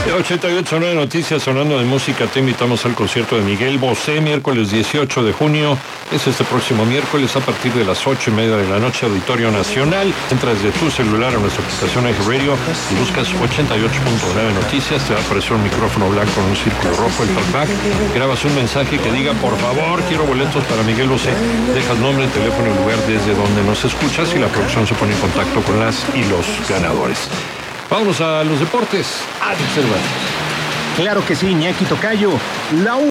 88.9 Noticias, sonando de música. Te invitamos al concierto de Miguel Bosé, miércoles 18 de junio. Es este próximo miércoles a partir de las 8:30 de la noche, Auditorio Nacional. Entras de tu celular a nuestra aplicación iHeartRadio y buscas 88.9 Noticias. Te va a aparecer un micrófono blanco en un círculo rojo, el talkback. Grabas un mensaje que diga: por favor, quiero boletos para Miguel Bosé. Dejas nombre, teléfono y lugar desde donde nos escuchas y la producción se pone en contacto con las y los ganadores. Vamos a los deportes. Alex Cervantes. Claro que sí, Iñaki Tocayo.